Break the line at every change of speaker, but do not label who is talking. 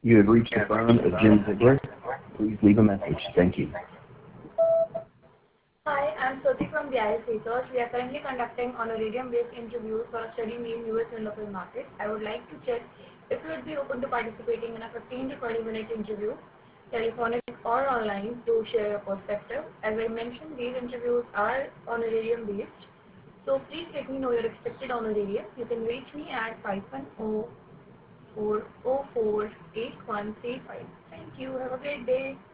You have reached the phone of Jim Ziegler. Please leave a message. Thank you.
Hi, I'm Swati from BIS Research. We are currently conducting honorarium-based interviews for a study named US in local market. I would like to check if you would be open to participating in a 15 to 20 minute interview, telephonic or online, to share your perspective. As I mentioned, these interviews are honorarium-based. So please let me know your expected honorarium. You can reach me at 510 404 8135. Thank you. Have a great day.